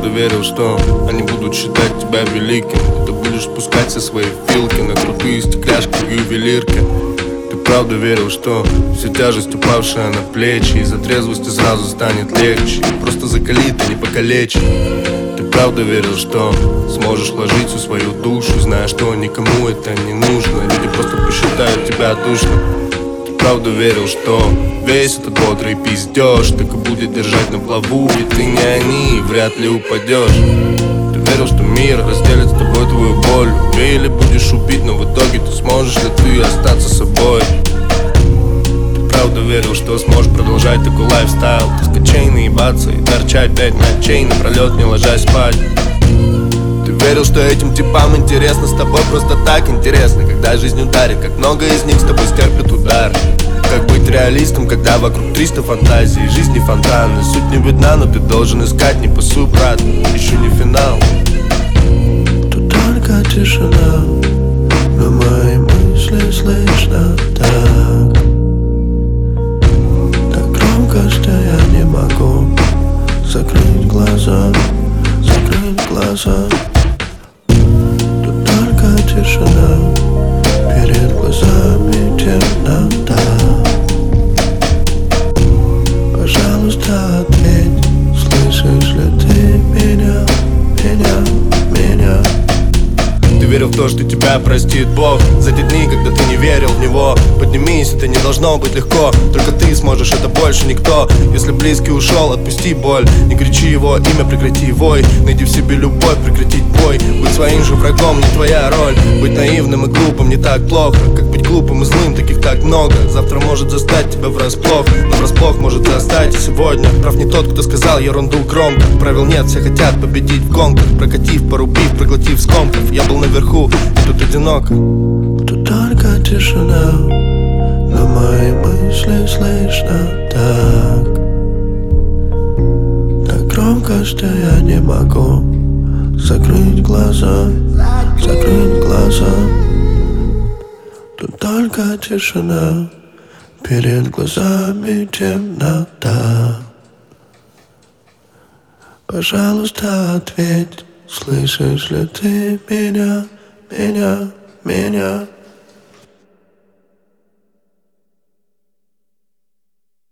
правда верил, что они будут считать тебя великим. Ты будешь спускать все свои филки на крутые стекляшки в ювелирке. Ты правда верил, что вся тяжесть, упавшая на плечи, из-за трезвости сразу станет легче. Просто закалит, а не покалечит. Ты правда верил, что сможешь вложить всю свою душу, зная, что никому это не нужно. Люди просто посчитают тебя душным. Ты правда верил, что весь этот бодрый пиздеж так и будет держать на плаву, ведь ты не они, вряд ли упадешь. Ты верил, что мир разделит с тобой твою боль. Убей или будешь убить, но в итоге ты сможешь ли ты остаться собой. Ты правда верил, что сможешь продолжать такой лайфстайл, таскать чейны, ебаться и торчать 5 ночей напролет, не ложась спать. Ты верил, что этим типам интересно, с тобой просто так интересно, когда жизнь ударит, как много из них с тобой стерпят удар. Как быть реалистом, когда вокруг 300 фантазий, жизни фонтаны. Суть не видна, но ты должен искать, не пасуй, брат, еще не финал. Тут только тишина, но мои мысли слышно так громко, что я не могу закрыть глаза, закрыть глаза. Тут только тишина, перед глазами темнота. Пожалуйста, ответь, слышишь ли ты меня, меня? Ты верил в то, что тебя простит Бог за те дни, когда ты не верил в Него. Поднимись, это не должно быть легко, только ты сможешь, это больше никто. Если близкий ушел, отпусти боль, не кричи его имя, прекрати вой. Найди в себе любовь, прекратить бой. Быть своим же врагом не твоя роль. Быть наивным и глупым не так плохо, как быть глупым и злым, таких так много. Завтра может застать тебя врасплох, но врасплох может застать и сегодня. Прав не тот, кто сказал ерунду громко. Правил нет, все хотят победить в гонках, прокатив, порубив, проглотив скомков. Я был наверху, и тут одиноко. Тут только тишина, но мои мысли слышно так громко, что я не могу закрыть глаза, закрыть глаза. Тут только тишина, перед глазами темнота. Пожалуйста, ответь, слышишь ли ты меня, меня?